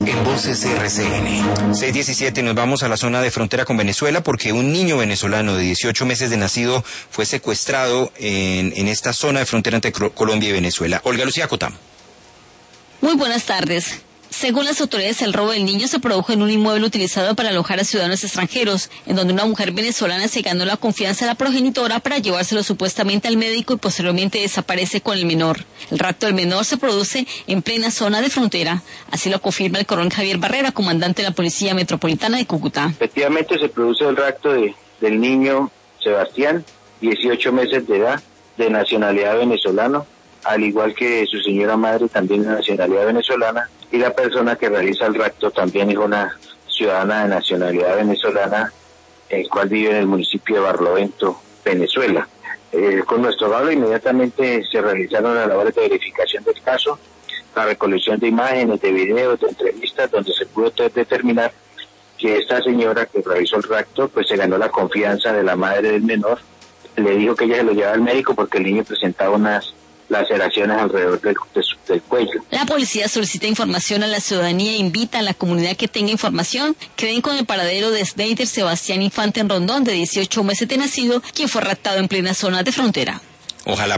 En Voces RCN. 6:17, nos vamos a la zona de frontera con Venezuela porque un niño venezolano de 18 meses de nacido fue secuestrado en esta zona de frontera entre Colombia y Venezuela. Olga Lucía Cotam. Muy buenas tardes. Según las autoridades, el robo del niño se produjo en un inmueble utilizado para alojar a ciudadanos extranjeros, en donde una mujer venezolana se ganó la confianza de la progenitora para llevárselo supuestamente al médico y posteriormente desaparece con el menor. El rapto del menor se produce en plena zona de frontera. Así lo confirma el coronel Javier Barrera, comandante de la Policía Metropolitana de Cúcuta. Efectivamente se produce el rapto del niño Sebastián, 18 meses de edad, de nacionalidad venezolana, al igual que su señora madre, también de nacionalidad venezolana, y la persona que realiza el rapto también es una ciudadana de nacionalidad venezolana, el cual vive en el municipio de Barlovento, Venezuela. Con nuestro lado inmediatamente se realizaron las labores de verificación del caso, la recolección de imágenes, de videos, de entrevistas, donde se pudo determinar que esta señora que realizó el rapto, pues se ganó la confianza de la madre del menor, le dijo que ella se lo llevaba al médico porque el niño presentaba unas laceraciones alrededor del cuello. La policía solicita información a la ciudadanía e invita a la comunidad que tenga información que den con el paradero de Snyder Sebastián Infante en Rondón, de 18 meses de nacido, quien fue raptado en plena zona de frontera. Ojalá